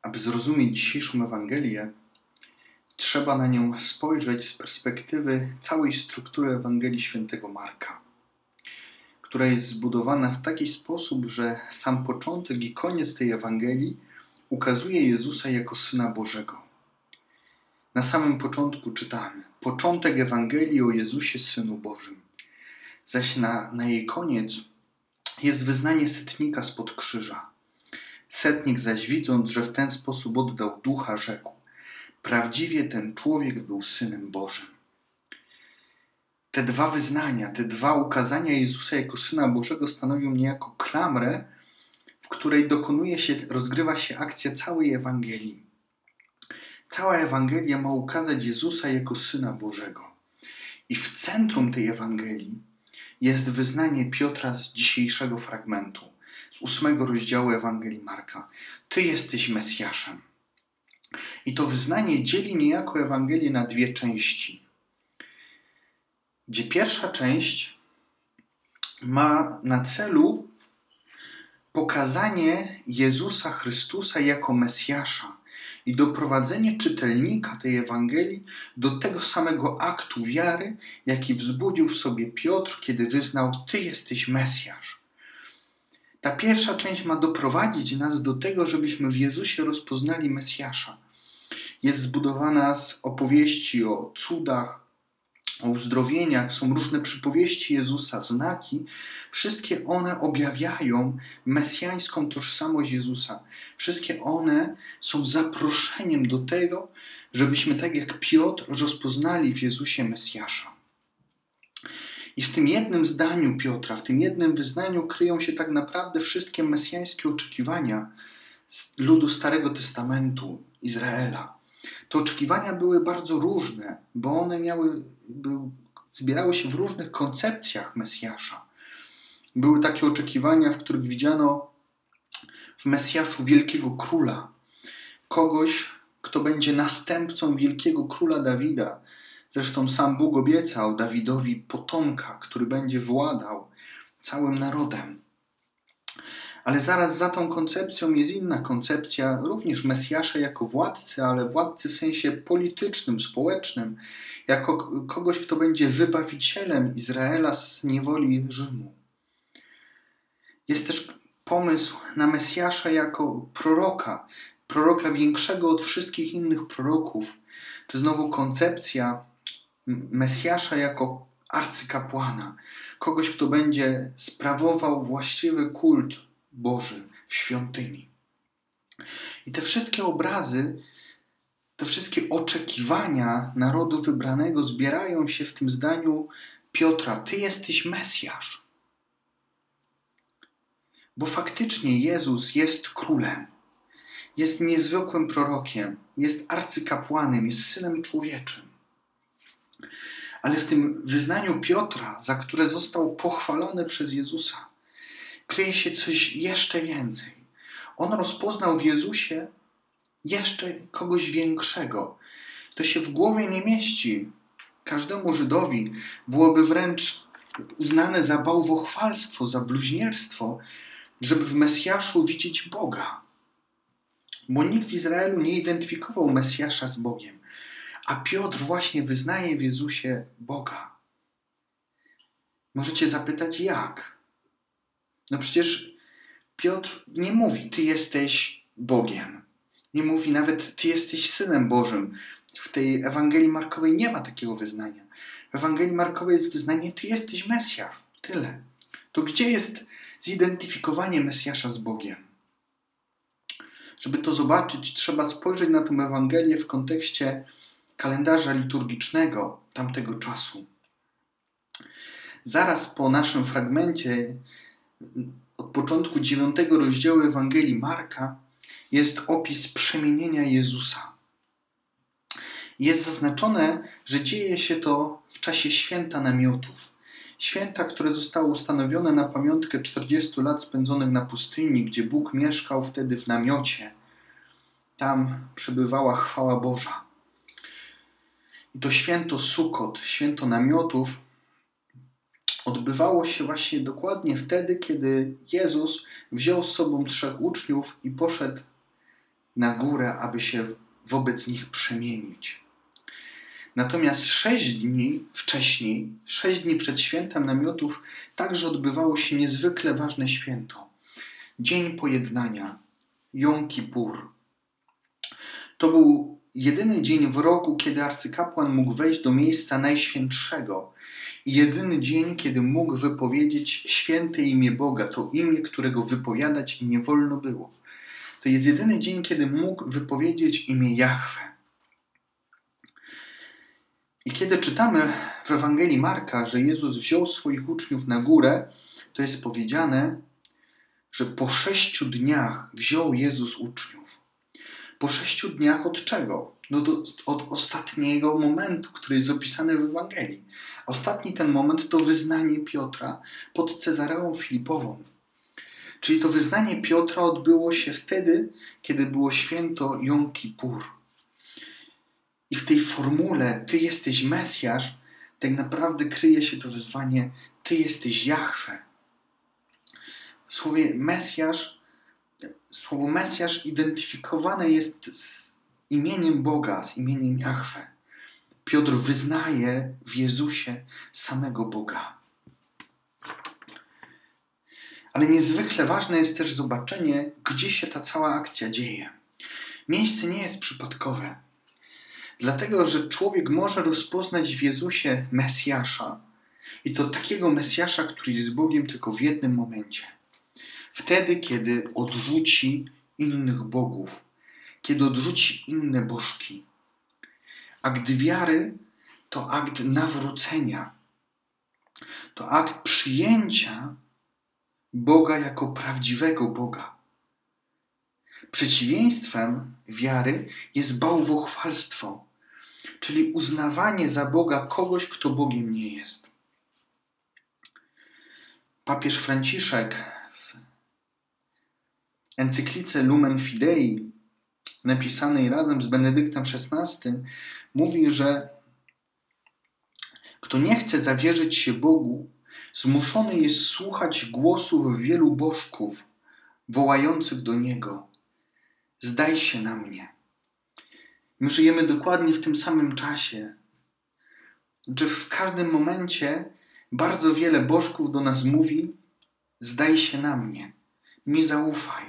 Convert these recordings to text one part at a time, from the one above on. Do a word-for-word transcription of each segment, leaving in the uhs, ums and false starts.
Aby zrozumieć dzisiejszą Ewangelię, trzeba na nią spojrzeć z perspektywy całej struktury Ewangelii Świętego Marka, która jest zbudowana w taki sposób, że sam początek i koniec tej Ewangelii ukazuje Jezusa jako Syna Bożego. Na samym początku czytamy: początek Ewangelii o Jezusie, Synu Bożym. Zaś na, na jej koniec jest wyznanie setnika spod krzyża. Setnik zaś, widząc, że w ten sposób oddał ducha, rzekł: prawdziwie ten człowiek był Synem Bożym. Te dwa wyznania, te dwa ukazania Jezusa jako Syna Bożego stanowią niejako klamrę, w której dokonuje się, rozgrywa się akcja całej Ewangelii. Cała Ewangelia ma ukazać Jezusa jako Syna Bożego. I w centrum tej Ewangelii jest wyznanie Piotra z dzisiejszego fragmentu, z ósmego rozdziału Ewangelii Marka. Ty jesteś Mesjaszem. I to wyznanie dzieli niejako Ewangelię na dwie części. Gdzie pierwsza część ma na celu pokazanie Jezusa Chrystusa jako Mesjasza i doprowadzenie czytelnika tej Ewangelii do tego samego aktu wiary, jaki wzbudził w sobie Piotr, kiedy wyznał: Ty jesteś Mesjasz. Ta pierwsza część ma doprowadzić nas do tego, żebyśmy w Jezusie rozpoznali Mesjasza. Jest zbudowana z opowieści o cudach, o uzdrowieniach, są różne przypowieści Jezusa, znaki. Wszystkie one objawiają mesjańską tożsamość Jezusa. Wszystkie one są zaproszeniem do tego, żebyśmy tak jak Piotr rozpoznali w Jezusie Mesjasza. I w tym jednym zdaniu Piotra, w tym jednym wyznaniu kryją się tak naprawdę wszystkie mesjańskie oczekiwania ludu Starego Testamentu, Izraela. Te oczekiwania były bardzo różne, bo one miały, był, zbierały się w różnych koncepcjach Mesjasza. Były takie oczekiwania, w których widziano w Mesjaszu wielkiego króla, kogoś, kto będzie następcą wielkiego króla Dawida. Zresztą sam Bóg obiecał Dawidowi potomka, który będzie władał całym narodem. Ale zaraz za tą koncepcją jest inna koncepcja, również Mesjasza jako władcy, ale władcy w sensie politycznym, społecznym, jako kogoś, kto będzie wybawicielem Izraela z niewoli Rzymu. Jest też pomysł na Mesjasza jako proroka, proroka większego od wszystkich innych proroków, czy znowu koncepcja Mesjasza jako arcykapłana, kogoś, kto będzie sprawował właściwy kult Boży w świątyni. I te wszystkie obrazy, te wszystkie oczekiwania narodu wybranego zbierają się w tym zdaniu Piotra: Ty jesteś Mesjasz. Bo faktycznie Jezus jest królem, jest niezwykłym prorokiem, jest arcykapłanem, jest Synem Człowieczym. Ale w tym wyznaniu Piotra, za które został pochwalony przez Jezusa, kryje się coś jeszcze więcej. On rozpoznał w Jezusie jeszcze kogoś większego. To się w głowie nie mieści. Każdemu Żydowi byłoby wręcz uznane za bałwochwalstwo, za bluźnierstwo, żeby w Mesjaszu widzieć Boga. Bo nikt w Izraelu nie identyfikował Mesjasza z Bogiem. A Piotr właśnie wyznaje w Jezusie Boga. Możecie zapytać, jak? No przecież Piotr nie mówi: Ty jesteś Bogiem. Nie mówi nawet: Ty jesteś Synem Bożym. W tej Ewangelii Markowej nie ma takiego wyznania. W Ewangelii Markowej jest wyznanie: Ty jesteś Mesjasz. Tyle. To gdzie jest zidentyfikowanie Mesjasza z Bogiem? Żeby to zobaczyć, trzeba spojrzeć na tę Ewangelię w kontekście kalendarza liturgicznego tamtego czasu. Zaraz po naszym fragmencie, od początku dziewiątego rozdziału Ewangelii Marka, jest opis przemienienia Jezusa. Jest zaznaczone, że dzieje się to w czasie święta namiotów. Święta, które zostało ustanowione na pamiątkę czterdziestu lat spędzonych na pustyni, gdzie Bóg mieszkał wtedy w namiocie. Tam przebywała chwała Boża. I to święto Sukot, święto namiotów, odbywało się właśnie dokładnie wtedy, kiedy Jezus wziął z sobą trzech uczniów i poszedł na górę, aby się wobec nich przemienić. Natomiast sześć dni wcześniej, sześć dni przed świętem namiotów, także odbywało się niezwykle ważne święto. Dzień Pojednania, Jom Kippur. To był jedyny dzień w roku, kiedy arcykapłan mógł wejść do miejsca najświętszego i jedyny dzień, kiedy mógł wypowiedzieć święte imię Boga, to imię, którego wypowiadać nie wolno było. To jest jedyny dzień, kiedy mógł wypowiedzieć imię Jahwe. I kiedy czytamy w Ewangelii Marka, że Jezus wziął swoich uczniów na górę, to jest powiedziane, że po sześciu dniach wziął Jezus uczniów. Po sześciu dniach od czego? No do, od ostatniego momentu, który jest opisany w Ewangelii. Ostatni ten moment to wyznanie Piotra pod Cezareą Filipową. Czyli to wyznanie Piotra odbyło się wtedy, kiedy było święto Jom Kippur. I w tej formule Ty jesteś Mesjasz, tak naprawdę kryje się to wyzwanie Ty jesteś Jahwe. W słowie Mesjasz, słowo Mesjasz identyfikowane jest z imieniem Boga, z imieniem Jahwe. Piotr wyznaje w Jezusie samego Boga. Ale niezwykle ważne jest też zobaczenie, gdzie się ta cała akcja dzieje. Miejsce nie jest przypadkowe. Dlatego, że człowiek może rozpoznać w Jezusie Mesjasza. I to takiego Mesjasza, który jest Bogiem tylko w jednym momencie. Wtedy, kiedy odrzuci innych bogów. Kiedy odrzuci inne bożki. Akt wiary to akt nawrócenia. To akt przyjęcia Boga jako prawdziwego Boga. Przeciwieństwem wiary jest bałwochwalstwo, czyli uznawanie za Boga kogoś, kto Bogiem nie jest. Papież Franciszek w encyklice Lumen Fidei, napisanej razem z Benedyktem szesnastym, mówi, że kto nie chce zawierzyć się Bogu, zmuszony jest słuchać głosów wielu bożków wołających do Niego. Zdaj się na mnie. My żyjemy dokładnie w tym samym czasie. Że w każdym momencie bardzo wiele bożków do nas mówi: zdaj się na mnie, mi zaufaj.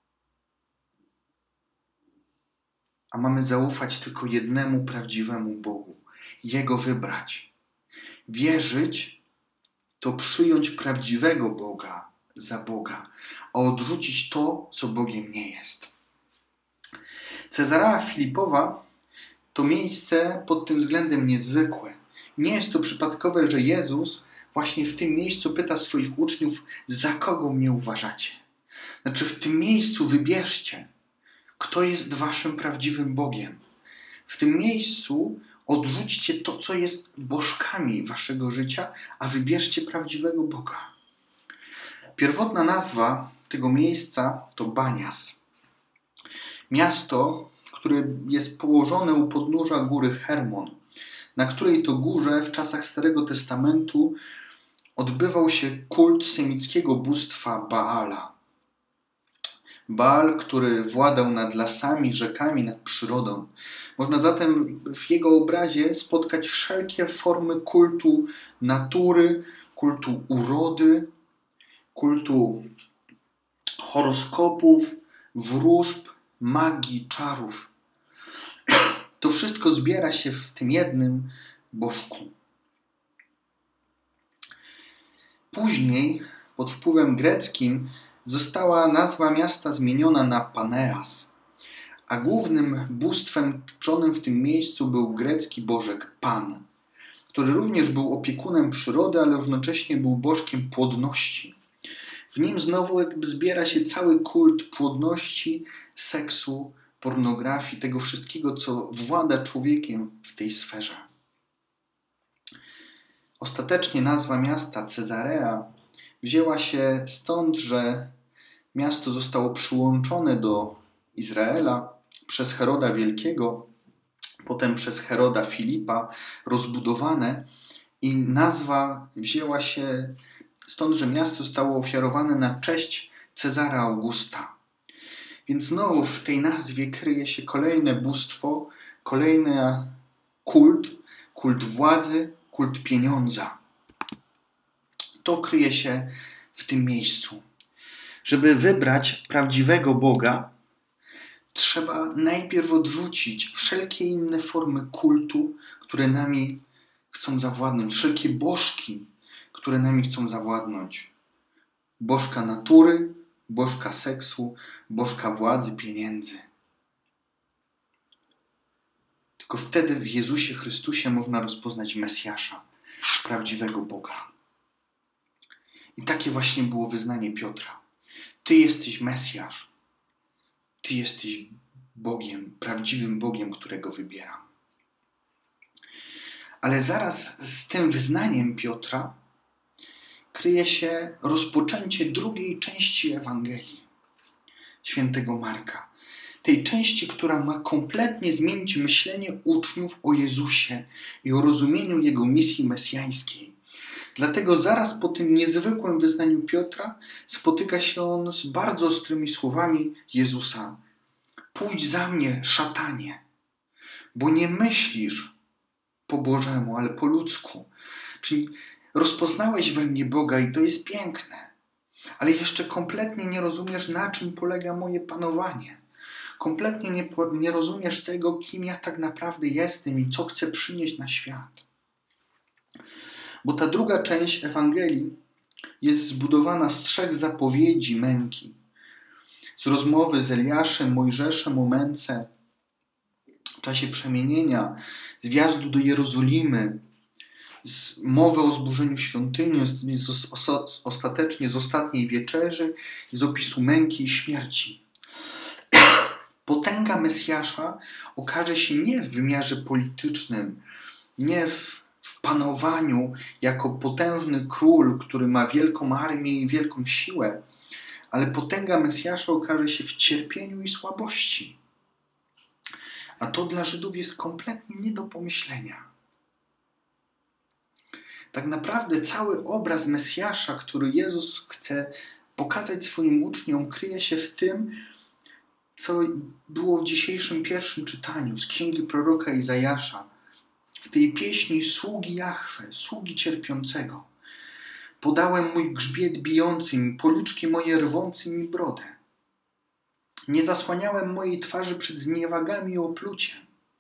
A mamy zaufać tylko jednemu prawdziwemu Bogu. Jego wybrać. Wierzyć to przyjąć prawdziwego Boga za Boga, a odrzucić to, co Bogiem nie jest. Cezarea Filipowa to miejsce pod tym względem niezwykłe. Nie jest to przypadkowe, że Jezus właśnie w tym miejscu pyta swoich uczniów: za kogo mnie uważacie? Znaczy w tym miejscu wybierzcie, kto jest waszym prawdziwym Bogiem. W tym miejscu odrzućcie to, co jest bożkami waszego życia, a wybierzcie prawdziwego Boga. Pierwotna nazwa tego miejsca to Banias. Miasto, które jest położone u podnóża góry Hermon, na której to górze w czasach Starego Testamentu odbywał się kult semickiego bóstwa Baala. Baal, który władał nad lasami, rzekami, nad przyrodą. Można zatem w jego obrazie spotkać wszelkie formy kultu natury, kultu urody, kultu horoskopów, wróżb, magii, czarów. To wszystko zbiera się w tym jednym bożku. Później, pod wpływem greckim, została nazwa miasta zmieniona na Paneas, a głównym bóstwem czczonym w tym miejscu był grecki bożek Pan, który również był opiekunem przyrody, ale równocześnie był bożkiem płodności. W nim znowu jakby zbiera się cały kult płodności, seksu, pornografii, tego wszystkiego, co włada człowiekiem w tej sferze. Ostatecznie nazwa miasta Cezarea wzięła się stąd, że miasto zostało przyłączone do Izraela przez Heroda Wielkiego, potem przez Heroda Filipa, rozbudowane, i nazwa wzięła się stąd, że miasto zostało ofiarowane na cześć Cezara Augusta. Więc znowu w tej nazwie kryje się kolejne bóstwo, kolejny kult, kult władzy, kult pieniądza. To kryje się w tym miejscu. Żeby wybrać prawdziwego Boga, trzeba najpierw odrzucić wszelkie inne formy kultu, które nami chcą zawładnąć, wszelkie bożki, które nami chcą zawładnąć. Bożka natury, bożka seksu, bożka władzy, pieniędzy. Tylko wtedy w Jezusie Chrystusie można rozpoznać Mesjasza, prawdziwego Boga. I takie właśnie było wyznanie Piotra. Ty jesteś Mesjasz. Ty jesteś Bogiem, prawdziwym Bogiem, którego wybieram. Ale zaraz z tym wyznaniem Piotra kryje się rozpoczęcie drugiej części Ewangelii świętego Marka. Tej części, która ma kompletnie zmienić myślenie uczniów o Jezusie i o rozumieniu Jego misji mesjańskiej. Dlatego zaraz po tym niezwykłym wyznaniu Piotra spotyka się on z bardzo ostrymi słowami Jezusa. Pójdź za mnie, szatanie, bo nie myślisz po Bożemu, ale po ludzku. Czyli rozpoznałeś we mnie Boga i to jest piękne, ale jeszcze kompletnie nie rozumiesz, na czym polega moje panowanie. Kompletnie nie, nie rozumiesz tego, kim ja tak naprawdę jestem i co chcę przynieść na świat. Bo ta druga część Ewangelii jest zbudowana z trzech zapowiedzi męki. Z rozmowy z Eliaszem, Mojżeszem o męce w czasie przemienienia, z wjazdu do Jerozolimy, z mowy o zburzeniu świątyni, z, z, z, ostatecznie z ostatniej wieczerzy, z opisu męki i śmierci. Potęga Mesjasza okaże się nie w wymiarze politycznym, nie w, w panowaniu jako potężny król, który ma wielką armię i wielką siłę, ale potęga Mesjasza okaże się w cierpieniu i słabości. A to dla Żydów jest kompletnie nie do pomyślenia. Tak naprawdę cały obraz Mesjasza, który Jezus chce pokazać swoim uczniom, kryje się w tym, co było w dzisiejszym pierwszym czytaniu z księgi proroka Izajasza, w tej pieśni sługi Jahwe, sługi cierpiącego. Podałem mój grzbiet bijący mi, policzki moje rwący mi brodę. Nie zasłaniałem mojej twarzy przed zniewagami i opluciem.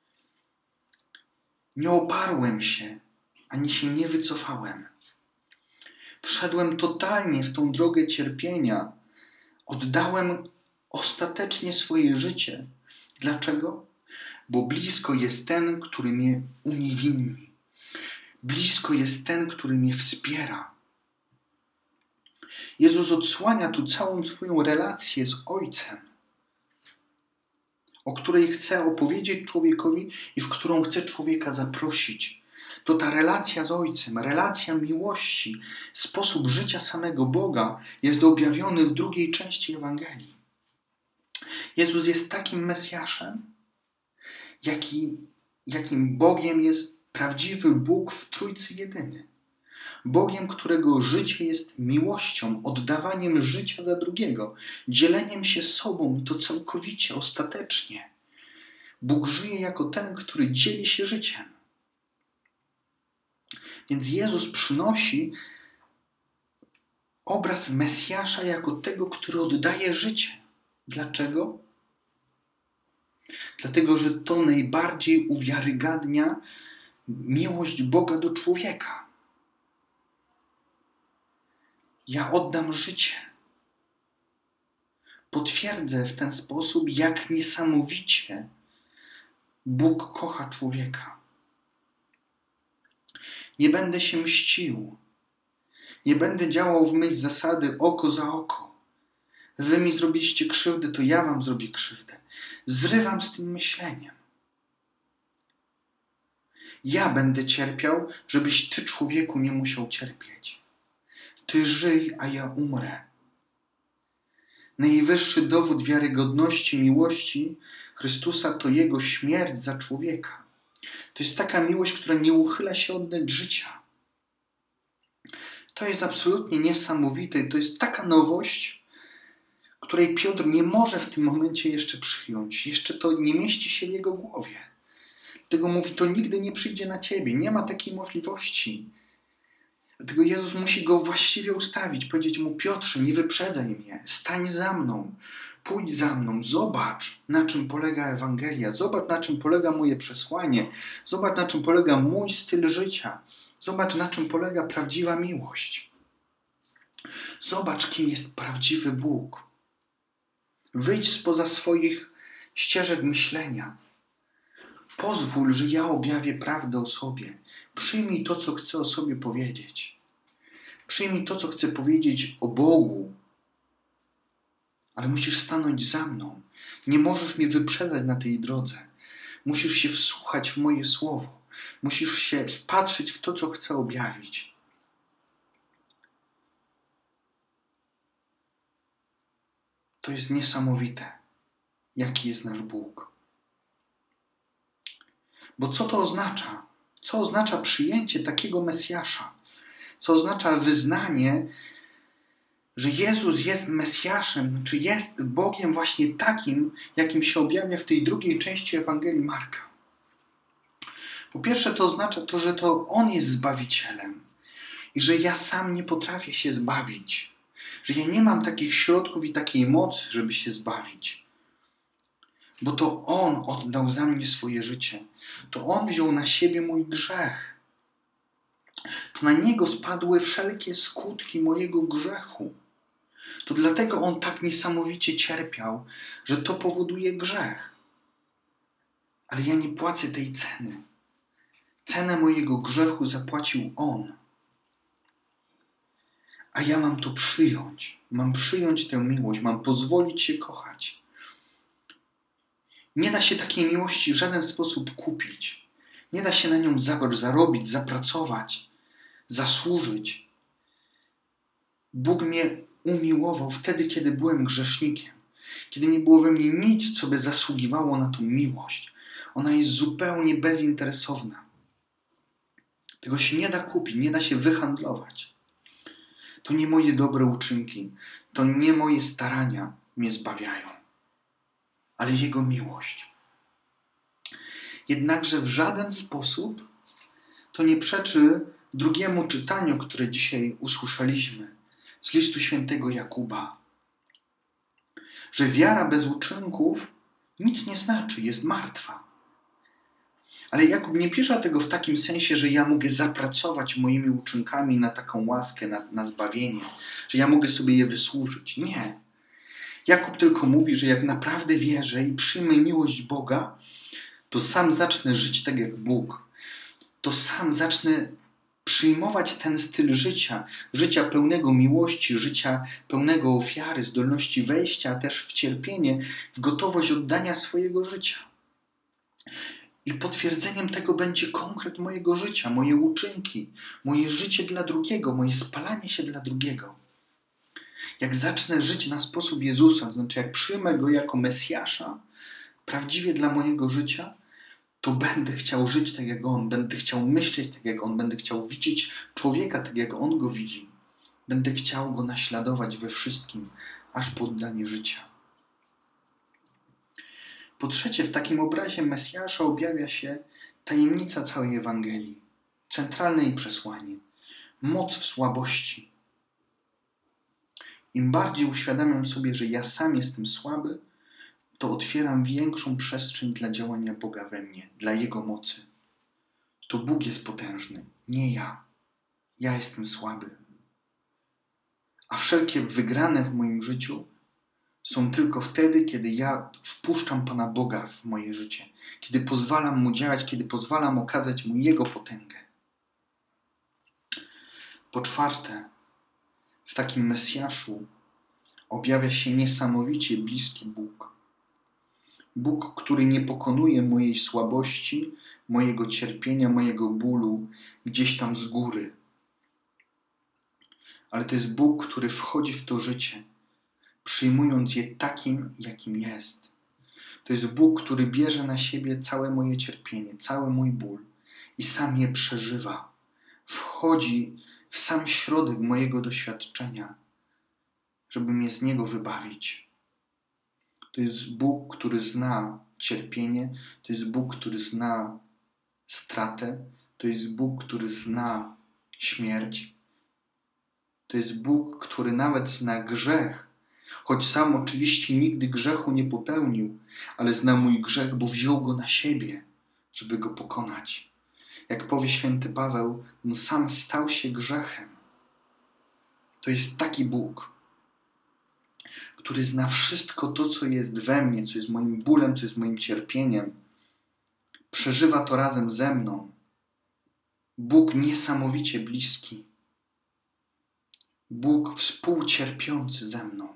Nie oparłem się, ani się nie wycofałem. Wszedłem totalnie w tą drogę cierpienia. Oddałem ostatecznie swoje życie. Dlaczego? Bo blisko jest ten, który mnie uniewinni. Blisko jest ten, który mnie wspiera. Jezus odsłania tu całą swoją relację z Ojcem, o której chce opowiedzieć człowiekowi i w którą chce człowieka zaprosić. To ta relacja z Ojcem, relacja miłości, sposób życia samego Boga jest objawiony w drugiej części Ewangelii. Jezus jest takim Mesjaszem, jaki, jakim Bogiem jest prawdziwy Bóg w Trójcy Jedyny. Bogiem, którego życie jest miłością, oddawaniem życia za drugiego, dzieleniem się sobą i to całkowicie, ostatecznie. Bóg żyje jako ten, który dzieli się życiem. Więc Jezus przynosi obraz Mesjasza jako tego, który oddaje życie. Dlaczego? Dlatego, że to najbardziej uwiarygadnia miłość Boga do człowieka. Ja oddam życie. Potwierdzę w ten sposób, jak niesamowicie Bóg kocha człowieka. Nie będę się mścił. Nie będę działał w myśl zasady oko za oko. Wy mi zrobiliście krzywdę, to ja wam zrobię krzywdę. Zrywam z tym myśleniem. Ja będę cierpiał, żebyś ty, człowieku, nie musiał cierpieć. Ty żyj, a ja umrę. Najwyższy dowód wiarygodności miłości Chrystusa to Jego śmierć za człowieka. To jest taka miłość, która nie uchyla się oddać życia. To jest absolutnie niesamowite. To jest taka nowość, której Piotr nie może w tym momencie jeszcze przyjąć. Jeszcze to nie mieści się w jego głowie. Dlatego mówi, to nigdy nie przyjdzie na ciebie. Nie ma takiej możliwości. Dlatego Jezus musi go właściwie ustawić. Powiedzieć mu, Piotrze, nie wyprzedzaj mnie. Stań za mną. Pójdź za mną. Zobacz, na czym polega Ewangelia. Zobacz, na czym polega moje przesłanie. Zobacz, na czym polega mój styl życia. Zobacz, na czym polega prawdziwa miłość. Zobacz, kim jest prawdziwy Bóg. Wyjdź spoza swoich ścieżek myślenia. Pozwól, że ja objawię prawdę o sobie. Przyjmij to, co chcę o sobie powiedzieć. Przyjmij to, co chcę powiedzieć o Bogu. Ale musisz stanąć za mną. Nie możesz mnie wyprzedzać na tej drodze. Musisz się wsłuchać w moje słowo. Musisz się wpatrzyć w to, co chcę objawić. To jest niesamowite, jaki jest nasz Bóg. Bo co to oznacza? Co oznacza przyjęcie takiego Mesjasza? Co oznacza wyznanie, że Jezus jest Mesjaszem, czy jest Bogiem właśnie takim, jakim się objawia w tej drugiej części Ewangelii Marka? Po pierwsze, to oznacza to, że to On jest Zbawicielem i że ja sam nie potrafię się zbawić. Że ja nie mam takich środków i takiej mocy, żeby się zbawić. Bo to On oddał za mnie swoje życie. To On wziął na siebie mój grzech. To na Niego spadły wszelkie skutki mojego grzechu. To dlatego On tak niesamowicie cierpiał, że to powoduje grzech. Ale ja nie płacę tej ceny. Cenę mojego grzechu zapłacił On. A ja mam to przyjąć. Mam przyjąć tę miłość. Mam pozwolić się kochać. Nie da się takiej miłości w żaden sposób kupić. Nie da się na nią zarobić, zapracować, zasłużyć. Bóg mnie umiłował wtedy, kiedy byłem grzesznikiem. Kiedy nie było we mnie nic, co by zasługiwało na tą miłość. Ona jest zupełnie bezinteresowna. Tego się nie da kupić, nie da się wyhandlować. To nie moje dobre uczynki, to nie moje starania mnie zbawiają, ale Jego miłość. Jednakże w żaden sposób to nie przeczy drugiemu czytaniu, które dzisiaj usłyszeliśmy z listu świętego Jakuba, że wiara bez uczynków nic nie znaczy, jest martwa. Ale Jakub nie pisze tego w takim sensie, że ja mogę zapracować moimi uczynkami na taką łaskę, na, na zbawienie, że ja mogę sobie je wysłużyć. Nie. Jakub tylko mówi, że jak naprawdę wierzę i przyjmę miłość Boga, to sam zacznę żyć tak jak Bóg. To sam zacznę przyjmować ten styl życia, życia pełnego miłości, życia pełnego ofiary, zdolności wejścia też w cierpienie, w gotowość oddania swojego życia. I potwierdzeniem tego będzie konkret mojego życia, moje uczynki, moje życie dla drugiego, moje spalanie się dla drugiego. Jak zacznę żyć na sposób Jezusa, to znaczy jak przyjmę Go jako Mesjasza, prawdziwie dla mojego życia, to będę chciał żyć tak jak On, będę chciał myśleć tak jak On, będę chciał widzieć człowieka tak jak On go widzi. Będę chciał Go naśladować we wszystkim, aż po oddanie życia. Po trzecie, w takim obrazie Mesjasza objawia się tajemnica całej Ewangelii, centralne jej przesłanie, moc w słabości. Im bardziej uświadamiam sobie, że ja sam jestem słaby, to otwieram większą przestrzeń dla działania Boga we mnie, dla Jego mocy. To Bóg jest potężny, nie ja. Ja jestem słaby. A wszelkie wygrane w moim życiu są tylko wtedy, kiedy ja wpuszczam Pana Boga w moje życie. Kiedy pozwalam Mu działać, kiedy pozwalam okazać Mu Jego potęgę. Po czwarte, w takim Mesjaszu objawia się niesamowicie bliski Bóg. Bóg, który nie pokonuje mojej słabości, mojego cierpienia, mojego bólu gdzieś tam z góry. Ale to jest Bóg, który wchodzi w to życie, przyjmując je takim, jakim jest. To jest Bóg, który bierze na siebie całe moje cierpienie, cały mój ból i sam je przeżywa. Wchodzi w sam środek mojego doświadczenia, żeby mnie z niego wybawić. To jest Bóg, który zna cierpienie, to jest Bóg, który zna stratę, to jest Bóg, który zna śmierć. To jest Bóg, który nawet zna grzech, choć sam oczywiście nigdy grzechu nie popełnił, ale zna mój grzech, bo wziął go na siebie, żeby go pokonać. Jak powie święty Paweł, on sam stał się grzechem. To jest taki Bóg, który zna wszystko to, co jest we mnie, co jest moim bólem, co jest moim cierpieniem. Przeżywa to razem ze mną. Bóg niesamowicie bliski. Bóg współcierpiący ze mną.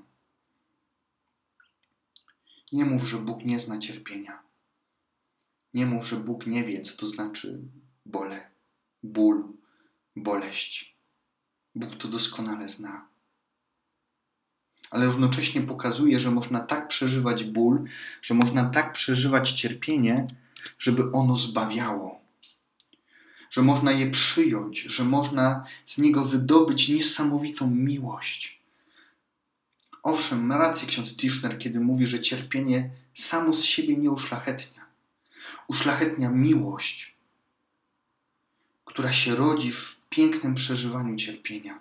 Nie mów, że Bóg nie zna cierpienia. Nie mów, że Bóg nie wie, co to znaczy bole, ból, boleść. Bóg to doskonale zna. Ale równocześnie pokazuje, że można tak przeżywać ból, że można tak przeżywać cierpienie, żeby ono zbawiało. Że można je przyjąć, że można z niego wydobyć niesamowitą miłość. Owszem, ma rację ksiądz Tischner, kiedy mówi, że cierpienie samo z siebie nie uszlachetnia. Uszlachetnia miłość, która się rodzi w pięknym przeżywaniu cierpienia.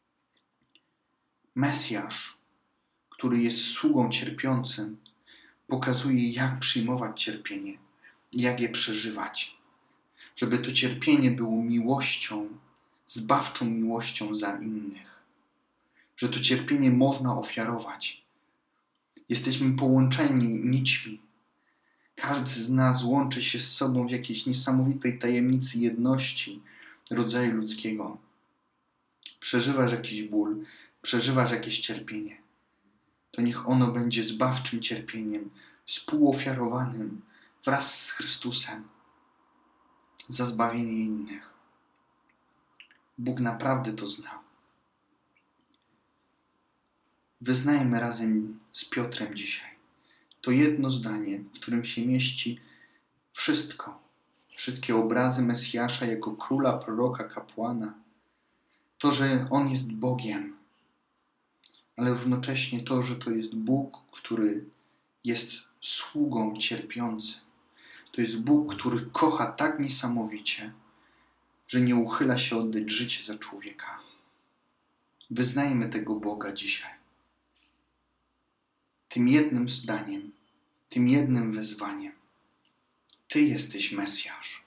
Mesjasz, który jest sługą cierpiącym, pokazuje, jak przyjmować cierpienie, jak je przeżywać. Żeby to cierpienie było miłością, zbawczą miłością za innych. Że to cierpienie można ofiarować. Jesteśmy połączeni nićmi. Każdy z nas łączy się z sobą w jakiejś niesamowitej tajemnicy jedności rodzaju ludzkiego. Przeżywasz jakiś ból, przeżywasz jakieś cierpienie. To niech ono będzie zbawczym cierpieniem, współofiarowanym wraz z Chrystusem za zbawienie innych. Bóg naprawdę to zna. Wyznajmy razem z Piotrem dzisiaj to jedno zdanie, w którym się mieści wszystko. Wszystkie obrazy Mesjasza jako króla, proroka, kapłana. To, że On jest Bogiem, ale równocześnie to, że to jest Bóg, który jest sługą cierpiącym. To jest Bóg, który kocha tak niesamowicie, że nie uchyla się oddać życie za człowieka. Wyznajmy tego Boga dzisiaj. Tym jednym zdaniem, tym jednym wezwaniem. Ty jesteś Mesjasz.